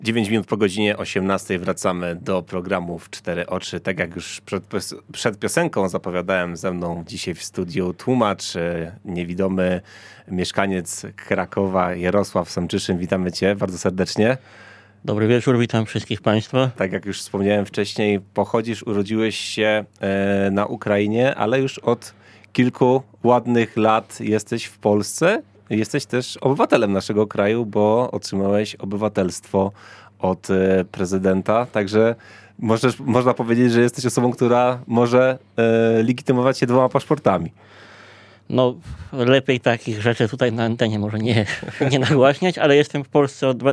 9 minut po godzinie 18 wracamy do programu w Cztery Oczy. Tak jak już przed piosenką zapowiadałem, ze mną dzisiaj w studiu tłumacz, niewidomy mieszkaniec Krakowa, Jarosław Samczyszyn. Witamy Cię bardzo serdecznie. Dobry wieczór, witam wszystkich Państwa. Tak jak już wspomniałem wcześniej, urodziłeś się na Ukrainie, ale już od kilku ładnych lat jesteś w Polsce. Jesteś też obywatelem naszego kraju, bo otrzymałeś obywatelstwo od prezydenta. Także można powiedzieć, że jesteś osobą, która może legitymować się 2 paszportami. No, lepiej takich rzeczy tutaj na antenie może nie nagłaśniać, ale jestem w Polsce od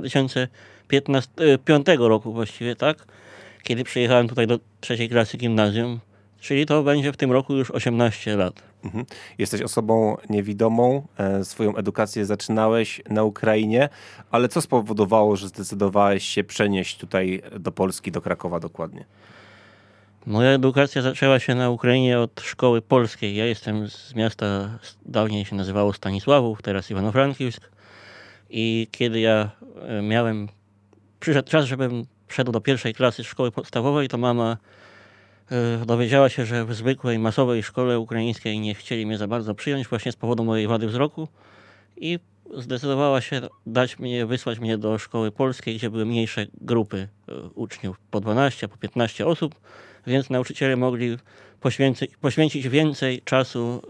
2005 roku właściwie, tak? Kiedy przyjechałem tutaj do 3. klasy gimnazjum, czyli to będzie w tym roku już 18 lat. Mhm. Jesteś osobą niewidomą, swoją edukację zaczynałeś na Ukrainie, ale co spowodowało, że zdecydowałeś się przenieść tutaj do Polski, do Krakowa dokładnie? Moja edukacja zaczęła się na Ukrainie od szkoły polskiej. Ja jestem z miasta, dawniej się nazywało Stanisławów, teraz Iwano-Frankivsk. I kiedy ja przyszedł czas, żebym wszedł do 1. klasy szkoły podstawowej, to mama dowiedziała się, że w zwykłej, masowej szkole ukraińskiej nie chcieli mnie za bardzo przyjąć właśnie z powodu mojej wady wzroku i zdecydowała się wysłać mnie do szkoły polskiej, gdzie były mniejsze grupy uczniów, po 12, po 15 osób, więc nauczyciele mogli poświęcić więcej czasu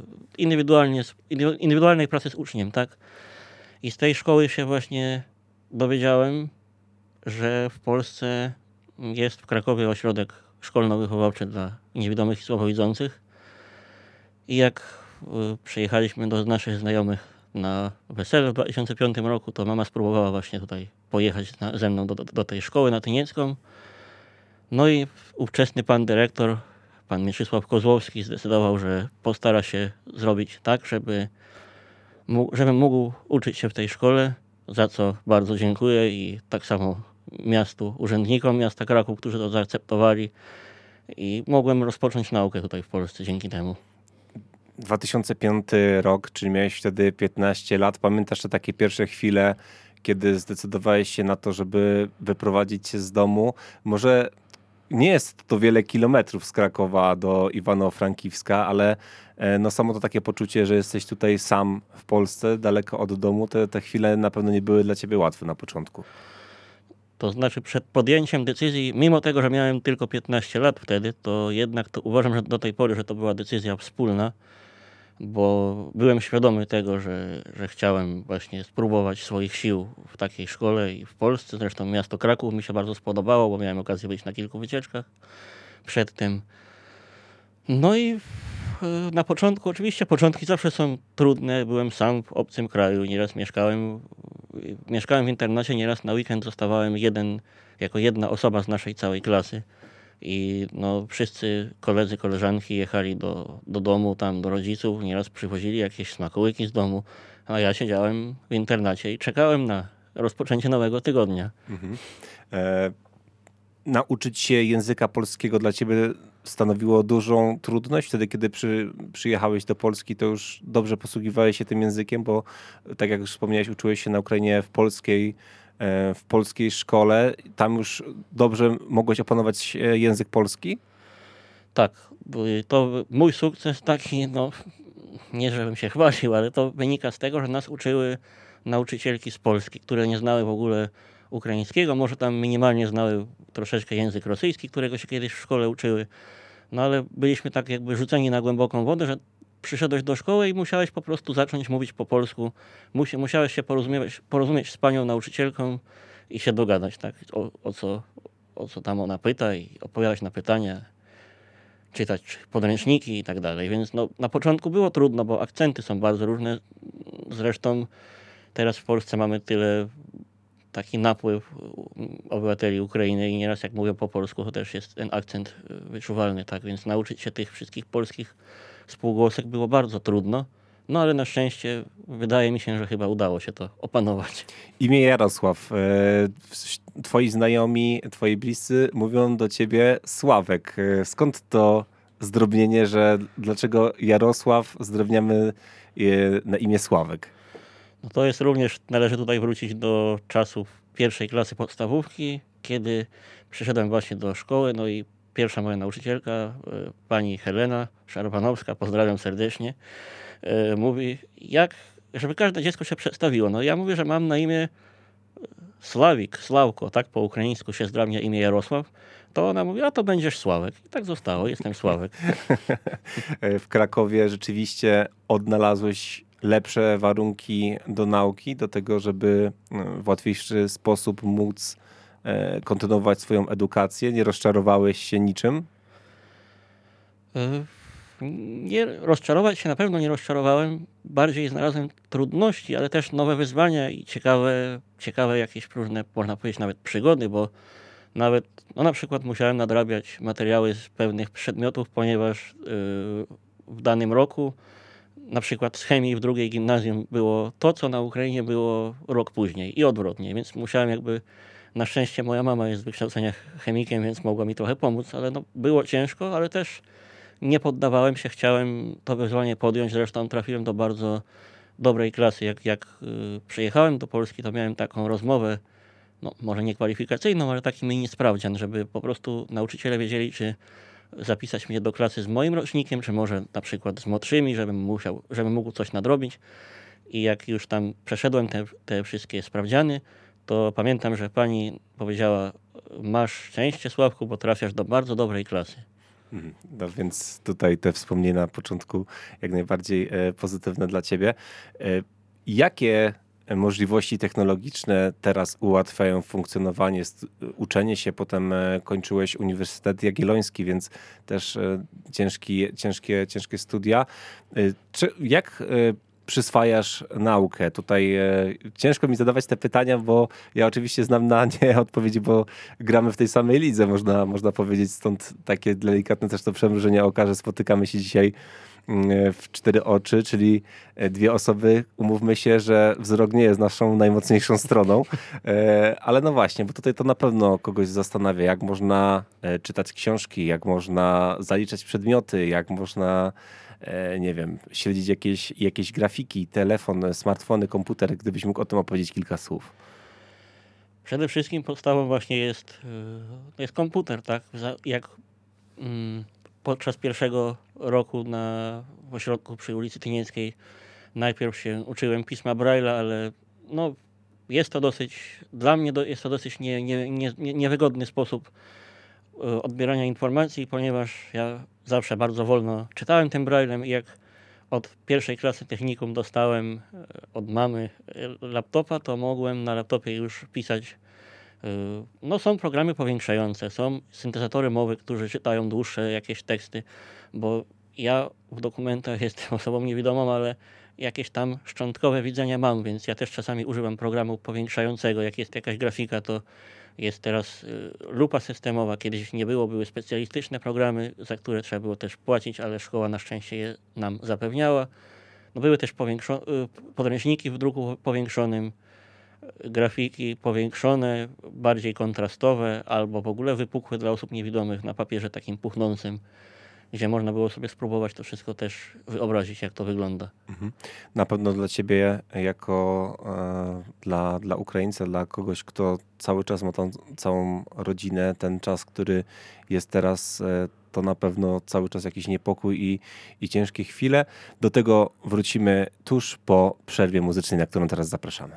indywidualnej pracy z uczniem, tak? I z tej szkoły się właśnie dowiedziałem, że w Polsce jest w Krakowie ośrodek szkolno-wychowawczy dla niewidomych i słabowidzących. I jak przyjechaliśmy do naszych znajomych na wesele w 2005 roku, to mama spróbowała właśnie tutaj pojechać ze mną do tej szkoły na Tyniecką. No i ówczesny pan dyrektor, pan Mieczysław Kozłowski, zdecydował, że postara się zrobić tak, żebym mógł uczyć się w tej szkole, za co bardzo dziękuję i tak samo urzędnikom miasta Kraków, którzy to zaakceptowali, i mogłem rozpocząć naukę tutaj w Polsce dzięki temu. 2005 rok, czyli miałeś wtedy 15 lat. Pamiętasz te takie pierwsze chwile, kiedy zdecydowałeś się na to, żeby wyprowadzić się z domu? Może nie jest to wiele kilometrów z Krakowa do Iwano-Frankiwska, ale no samo to takie poczucie, że jesteś tutaj sam w Polsce, daleko od domu, te chwile na pewno nie były dla ciebie łatwe na początku. To znaczy przed podjęciem decyzji, mimo tego, że miałem tylko 15 lat wtedy, to jednak to uważam, że do tej pory, że to była decyzja wspólna, bo byłem świadomy tego, że chciałem właśnie spróbować swoich sił w takiej szkole i w Polsce. Zresztą miasto Kraków mi się bardzo spodobało, bo miałem okazję być na kilku wycieczkach przed tym. No i na początku, oczywiście początki zawsze są trudne. Byłem sam w obcym kraju, nieraz mieszkałem w internacie, nieraz na weekend zostawałem jako jedna osoba z naszej całej klasy. I no, wszyscy koledzy, koleżanki jechali do domu, tam do rodziców, nieraz przywozili jakieś smakołyki z domu, a ja siedziałem w internacie i czekałem na rozpoczęcie nowego tygodnia. Mhm. Nauczyć się języka polskiego dla ciebie stanowiło dużą trudność? Wtedy, kiedy przyjechałeś do Polski, to już dobrze posługiwałeś się tym językiem, bo tak jak już wspomniałeś, uczyłeś się na Ukrainie w polskiej szkole. Tam już dobrze mogłeś opanować język polski? Tak, to mój sukces taki, no nie żebym się chwalił, ale to wynika z tego, że nas uczyły nauczycielki z Polski, które nie znały w ogóle ukraińskiego, może tam minimalnie znały troszeczkę język rosyjski, którego się kiedyś w szkole uczyły, no ale byliśmy tak jakby rzuceni na głęboką wodę, że przyszedłeś do szkoły i musiałeś po prostu zacząć mówić po polsku. Musiałeś się porozumieć z panią nauczycielką i się dogadać, tak, o co tam ona pyta, i odpowiadać na pytania, czytać podręczniki i tak dalej. Więc no, na początku było trudno, bo akcenty są bardzo różne. Zresztą teraz w Polsce mamy taki napływ obywateli Ukrainy i nieraz jak mówią po polsku, to też jest ten akcent wyczuwalny, tak, więc nauczyć się tych wszystkich polskich spółgłosek było bardzo trudno, no ale na szczęście wydaje mi się, że chyba udało się to opanować. Imię Jarosław. Twoi znajomi, twoi bliscy mówią do ciebie Sławek. Skąd to zdrobnienie, dlaczego Jarosław zdrobniamy na imię Sławek? No to jest również, należy tutaj wrócić do czasów pierwszej klasy podstawówki, kiedy przyszedłem właśnie do szkoły, no i pierwsza moja nauczycielka, pani Helena Szarpanowska, pozdrawiam serdecznie, mówi, żeby każde dziecko się przedstawiło. No ja mówię, że mam na imię Sławik, Sławko, tak po ukraińsku się zdrawnia imię Jarosław, to ona mówi, a to będziesz Sławek. I tak zostało, jestem Sławek. W Krakowie rzeczywiście odnalazłeś lepsze warunki do nauki, do tego, żeby w łatwiejszy sposób móc kontynuować swoją edukację? Nie rozczarowałeś się niczym? Nie rozczarować się na pewno nie rozczarowałem. Bardziej znalazłem trudności, ale też nowe wyzwania i ciekawe jakieś różne, można powiedzieć, nawet przygody, bo nawet, no na przykład musiałem nadrabiać materiały z pewnych przedmiotów, ponieważ w danym roku, na przykład z chemii w drugiej gimnazjum było to, co na Ukrainie było rok później i odwrotnie, więc musiałem na szczęście moja mama jest z wykształcenia chemikiem, więc mogła mi trochę pomóc, ale no, było ciężko, ale też nie poddawałem się, chciałem to wyzwanie podjąć, zresztą trafiłem do bardzo dobrej klasy. Jak przyjechałem do Polski, to miałem taką rozmowę, no może nie kwalifikacyjną, ale taki mini sprawdzian, żeby po prostu nauczyciele wiedzieli, czy zapisać mnie do klasy z moim rocznikiem, czy może na przykład z młodszymi, żebym mógł coś nadrobić. I jak już tam przeszedłem te wszystkie sprawdziany, to pamiętam, że pani powiedziała, masz szczęście, Sławku, bo trafiasz do bardzo dobrej klasy. No więc tutaj te wspomnienia na początku jak najbardziej pozytywne dla ciebie. Jakie możliwości technologiczne teraz ułatwiają funkcjonowanie, uczenie się? Potem kończyłeś Uniwersytet Jagielloński, więc też ciężkie studia. Jak przyswajasz naukę? Tutaj ciężko mi zadawać te pytania, bo ja oczywiście znam na nie odpowiedzi, bo gramy w tej samej lidze, można powiedzieć, stąd takie delikatne też to przemrużenie oka, że spotykamy się dzisiaj w 4 oczy, czyli dwie osoby, umówmy się, że wzrok nie jest naszą najmocniejszą stroną, ale no właśnie, bo tutaj to na pewno kogoś zastanawia, jak można czytać książki, jak można zaliczać przedmioty, jak można nie wiem, śledzić jakieś grafiki, telefon, smartfony, komputer, gdybyś mógł o tym opowiedzieć kilka słów. Przede wszystkim podstawą właśnie jest komputer, tak? Jak podczas pierwszego roku w ośrodku przy ulicy Tynieckiej najpierw się uczyłem pisma Braille'a, ale no, dla mnie jest to dosyć niewygodny sposób odbierania informacji, ponieważ ja zawsze bardzo wolno czytałem tym Braille'em i jak od pierwszej klasy technikum dostałem od mamy laptopa, to mogłem na laptopie już pisać. No są programy powiększające, są syntezatory mowy, którzy czytają dłuższe jakieś teksty, bo ja w dokumentach jestem osobą niewidomą, ale jakieś tam szczątkowe widzenia mam, więc ja też czasami używam programu powiększającego. Jak jest jakaś grafika, to jest teraz lupa systemowa. Kiedyś nie było, były specjalistyczne programy, za które trzeba było też płacić, ale szkoła na szczęście je nam zapewniała. No były też podręczniki w druku powiększonym, grafiki powiększone, bardziej kontrastowe albo w ogóle wypukłe dla osób niewidomych na papierze takim puchnącym, gdzie można było sobie spróbować to wszystko też wyobrazić, jak to wygląda. Na pewno dla ciebie, jako dla Ukraińca, dla kogoś, kto cały czas ma tą całą rodzinę, ten czas, który jest teraz, to na pewno cały czas jakiś niepokój i ciężkie chwile. Do tego wrócimy tuż po przerwie muzycznej, na którą teraz zapraszamy.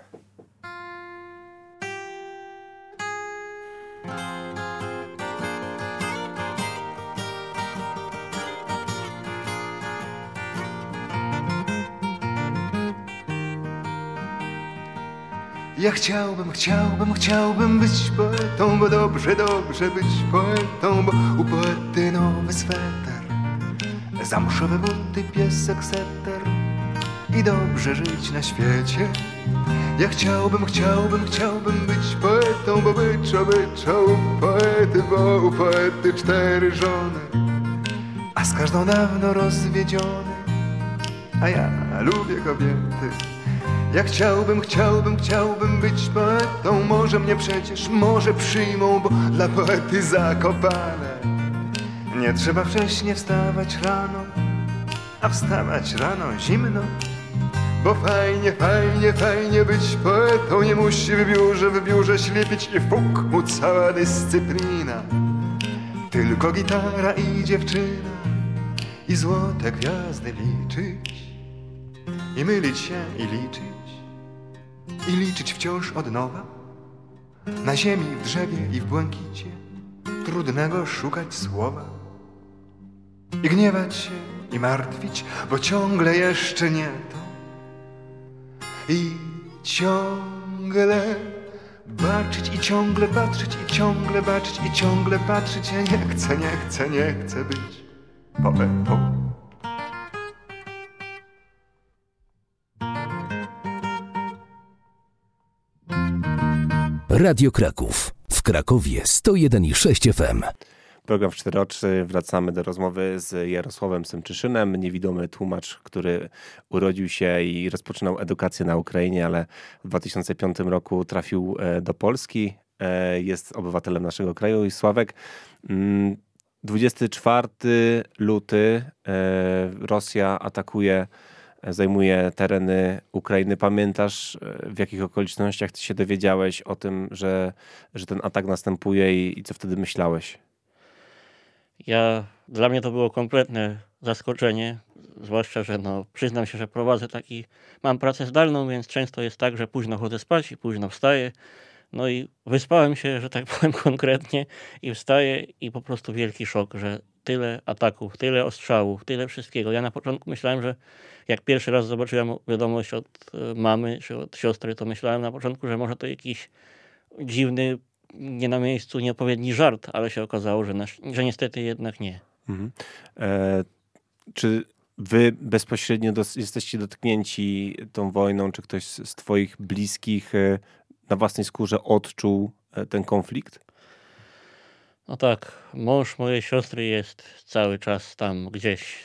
Ja chciałbym być poetą, bo dobrze być poetą, bo u poety nowy sweter, zamszowe buty, piesek setter i dobrze żyć na świecie. Ja chciałbym być poetą, bo byczo u poety, bo u poety 4 żony, a z każdą dawno rozwiedziony, a ja lubię kobiety. Ja chciałbym być poetą, może przyjmą, bo dla poety zakopane nie trzeba wcześnie wstawać rano, a wstawać rano zimno, Bo fajnie, fajnie, fajnie być poetą. Nie musi w biurze ślepić i fuk mu cała dyscyplina. Tylko gitara i dziewczyna i złote gwiazdy liczyć. I mylić się i liczyć. I liczyć wciąż od nowa. Na ziemi, w drzewie i w błękicie trudnego szukać słowa. I gniewać się i martwić, bo ciągle jeszcze nie to. I ciągle baczyć i ciągle patrzeć i ciągle baczyć i ciągle patrzeć. Ja nie chcę być poetą. Radio Kraków. W Krakowie 101,6 FM. Program w 4 oczy. Wracamy do rozmowy z Jarosławem Semczyszynem, niewidomy tłumacz, który urodził się i rozpoczynał edukację na Ukrainie, ale w 2005 roku trafił do Polski. Jest obywatelem naszego kraju. I Sławek, 24 luty Rosja atakuje, zajmuje tereny Ukrainy. Pamiętasz, w jakich okolicznościach ty się dowiedziałeś o tym, że ten atak następuje i co wtedy myślałeś? Dla mnie to było kompletne zaskoczenie, zwłaszcza, że przyznam się, że mam pracę zdalną, więc często jest tak, że późno chodzę spać i późno wstaję. No i wyspałem się, że tak powiem konkretnie, i wstaję i po prostu wielki szok, że tyle ataków, tyle ostrzałów, tyle wszystkiego. Ja na początku myślałem, że jak pierwszy raz zobaczyłem wiadomość od mamy czy od siostry, to myślałem na początku, że może to jakiś dziwny, nie na miejscu, nieodpowiedni żart, ale się okazało, że niestety jednak nie. Mhm. Czy wy bezpośrednio jesteście dotknięci tą wojną? Czy ktoś z twoich bliskich na własnej skórze odczuł ten konflikt? No tak, mąż mojej siostry jest cały czas tam gdzieś,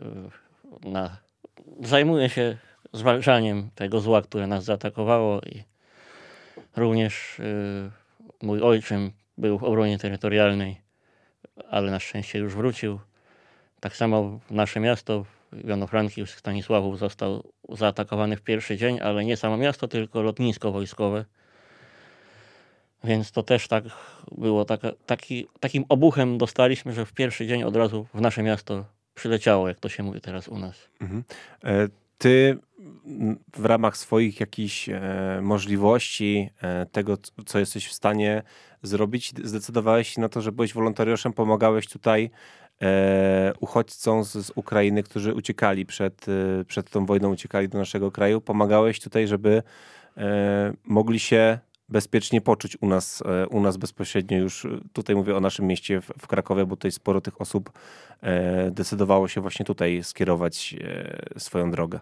zajmuje się zwalczaniem tego zła, które nas zaatakowało, i również mój ojczym był w obronie terytorialnej, ale na szczęście już wrócił. Tak samo nasze miasto, Ivano-Frankivsk, Stanisławów, został zaatakowany w pierwszy dzień, ale nie samo miasto, tylko lotnisko wojskowe. Więc to też tak było, takim obuchem dostaliśmy, że w pierwszy dzień od razu w nasze miasto przyleciało, jak to się mówi teraz u nas. Mhm. Ty w ramach swoich jakichś możliwości, tego, co jesteś w stanie zrobić, zdecydowałeś się na to, że byłeś wolontariuszem, pomagałeś tutaj uchodźcom z Ukrainy, którzy uciekali przed tą wojną, uciekali do naszego kraju. Pomagałeś tutaj, żeby mogli się bezpiecznie poczuć u nas bezpośrednio już. Tutaj mówię o naszym mieście w Krakowie, bo tutaj sporo tych osób decydowało się właśnie tutaj skierować swoją drogę.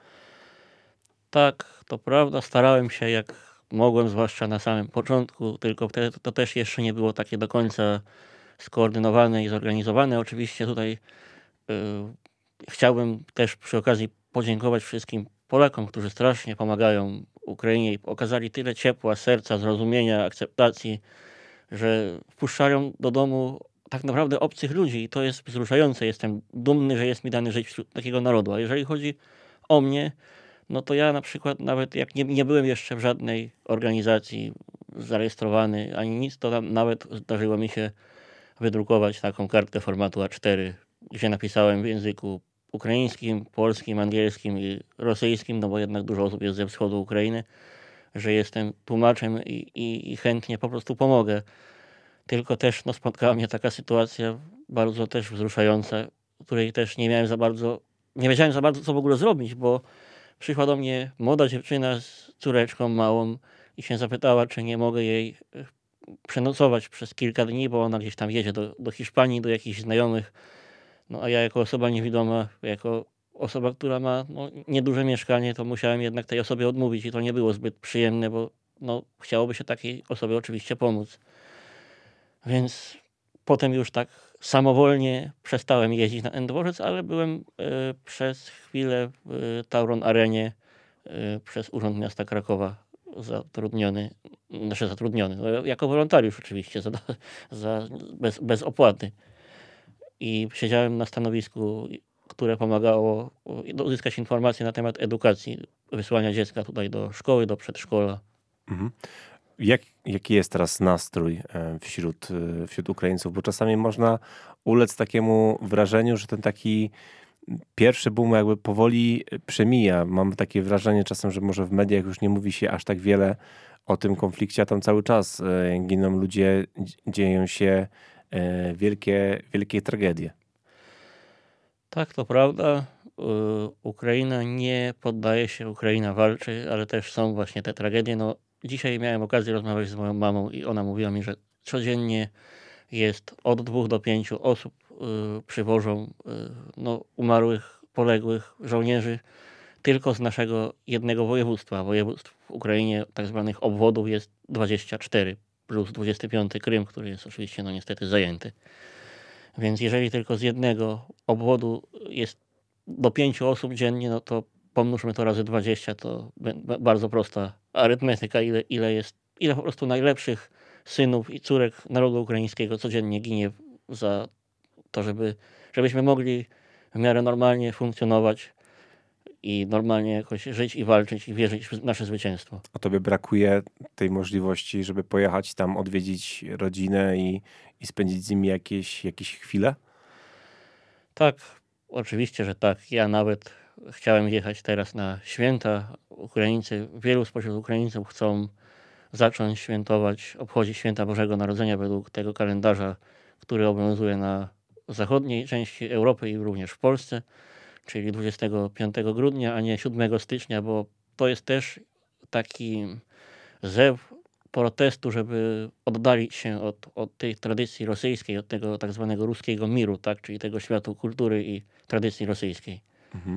Tak, to prawda. Starałem się jak mogłem, zwłaszcza na samym początku, tylko wtedy to też jeszcze nie było takie do końca skoordynowane i zorganizowane. Oczywiście tutaj chciałbym też przy okazji podziękować wszystkim Polakom, którzy strasznie pomagają Ukrainie i okazali tyle ciepła, serca, zrozumienia, akceptacji, że wpuszczają do domu tak naprawdę obcych ludzi i to jest wzruszające. Jestem dumny, że jest mi dane żyć wśród takiego narodu. A jeżeli chodzi o mnie, no to ja na przykład nawet jak nie byłem jeszcze w żadnej organizacji zarejestrowany ani nic, to nawet zdarzyło mi się wydrukować taką kartkę formatu A4, gdzie napisałem w języku ukraińskim, polskim, angielskim i rosyjskim, no bo jednak dużo osób jest ze wschodu Ukrainy, że jestem tłumaczem i chętnie po prostu pomogę. Tylko też spotkała mnie taka sytuacja bardzo też wzruszająca, której też nie wiedziałem za bardzo, co w ogóle zrobić, bo przyszła do mnie młoda dziewczyna z córeczką małą i się zapytała, czy nie mogę jej przenocować przez kilka dni, bo ona gdzieś tam jedzie do Hiszpanii, do jakichś znajomych. No a ja jako osoba niewidoma, jako osoba, która ma nieduże mieszkanie, to musiałem jednak tej osobie odmówić i to nie było zbyt przyjemne, bo chciałoby się takiej osobie oczywiście pomóc. Więc potem już tak samowolnie przestałem jeździć na N-dworzec, ale byłem przez chwilę w Tauron Arenie przez Urząd Miasta Krakowa zatrudniony, jako wolontariusz oczywiście, bez opłaty. I siedziałem na stanowisku które pomagało uzyskać informacje na temat edukacji, wysłania dziecka tutaj do szkoły, do przedszkola. Mhm. Jaki jest teraz nastrój wśród Ukraińców? Bo czasami można ulec takiemu wrażeniu, że ten taki pierwszy boom jakby powoli przemija. Mam takie wrażenie czasem, że może w mediach już nie mówi się aż tak wiele o tym konflikcie, a tam cały czas giną ludzie, dzieją się wielkie tragedie. Tak, to prawda. Ukraina nie poddaje się, Ukraina walczy, ale też są właśnie te tragedie. No, dzisiaj miałem okazję rozmawiać z moją mamą i ona mówiła mi, że codziennie jest od 2 do 5 osób przywożą umarłych, poległych żołnierzy tylko z naszego jednego województwa. Województw w Ukrainie tak zwanych obwodów jest 24 plus 25 Krym, który jest oczywiście niestety zajęty. Więc jeżeli tylko z jednego obwodu jest do 5 osób dziennie, no to pomnóżmy to razy 20, to bardzo prosta arytmetyka, ile po prostu najlepszych synów i córek narodu ukraińskiego codziennie ginie za to, żebyśmy mogli w miarę normalnie funkcjonować i normalnie jakoś żyć i walczyć i wierzyć w nasze zwycięstwo. A tobie brakuje tej możliwości, żeby pojechać tam, odwiedzić rodzinę i spędzić z nimi jakieś chwile? Tak, oczywiście, że tak. Ja nawet chciałem jechać teraz na święta. Wielu spośród Ukraińców chcą zacząć świętować, obchodzić święta Bożego Narodzenia według tego kalendarza, który obowiązuje na zachodniej części Europy i również w Polsce, czyli 25 grudnia, a nie 7 stycznia, bo to jest też taki zew protestu, żeby oddalić się od tej tradycji rosyjskiej, od tego tak zwanego ruskiego miru, tak, czyli tego światu kultury i tradycji rosyjskiej. Mhm.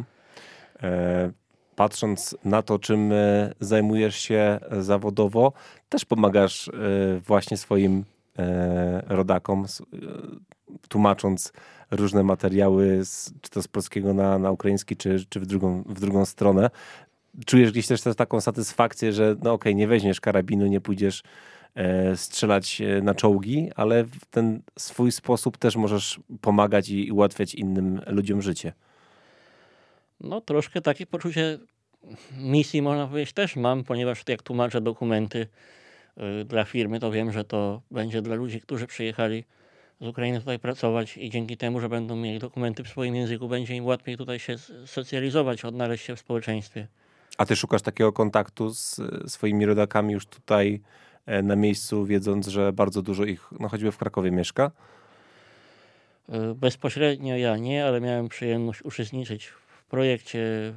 Patrząc na to, czym zajmujesz się zawodowo, też pomagasz właśnie swoim rodakom, tłumacząc różne materiały, czy to z polskiego na ukraiński, czy w drugą stronę. Czujesz gdzieś też taką satysfakcję, że nie weźmiesz karabinu, nie pójdziesz strzelać na czołgi, ale w ten swój sposób też możesz pomagać i ułatwiać innym ludziom życie. No troszkę takie poczucie misji, można powiedzieć, też mam, ponieważ jak tłumaczę dokumenty dla firmy, to wiem, że to będzie dla ludzi, którzy przyjechali z Ukrainy tutaj pracować i dzięki temu, że będą mieli dokumenty w swoim języku, będzie im łatwiej tutaj się socjalizować, odnaleźć się w społeczeństwie. A ty szukasz takiego kontaktu z swoimi rodakami już tutaj na miejscu, wiedząc, że bardzo dużo ich, choćby w Krakowie mieszka? Bezpośrednio ja nie, ale miałem przyjemność uczestniczyć w projekcie,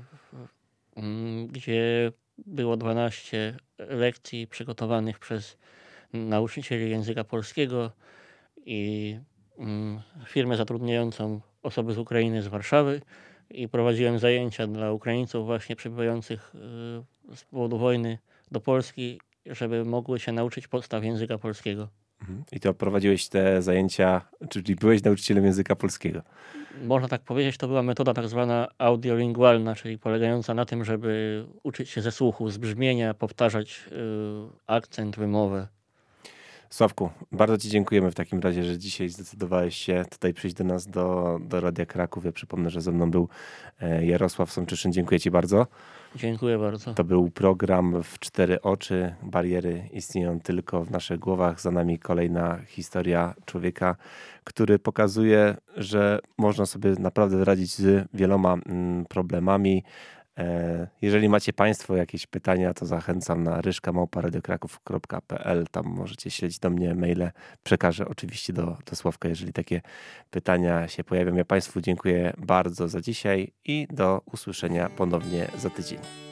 gdzie było 12 lekcji przygotowanych przez nauczycieli języka polskiego i firmę zatrudniającą osoby z Ukrainy, z Warszawy, i prowadziłem zajęcia dla Ukraińców właśnie przybywających z powodu wojny do Polski, żeby mogły się nauczyć podstaw języka polskiego. I to prowadziłeś te zajęcia, czyli byłeś nauczycielem języka polskiego? Można tak powiedzieć, to była metoda tak zwana audiolingualna, czyli polegająca na tym, żeby uczyć się ze słuchu, z brzmienia, powtarzać akcent, wymowę. Sławku, bardzo ci dziękujemy w takim razie, że dzisiaj zdecydowałeś się tutaj przyjść do nas do Radia Kraków. Ja przypomnę, że ze mną był Jarosław Sączyszyn. Dziękuję ci bardzo. Dziękuję bardzo. To był program W 4 oczy. Bariery istnieją tylko w naszych głowach. Za nami kolejna historia człowieka, który pokazuje, że można sobie naprawdę radzić z wieloma problemami. Jeżeli macie państwo jakieś pytania, to zachęcam na ryszka@radiokraków.pl. Tam możecie śledzić do mnie maile. Przekażę oczywiście do Sławka, jeżeli takie pytania się pojawią. Ja państwu dziękuję bardzo za dzisiaj i do usłyszenia ponownie za tydzień.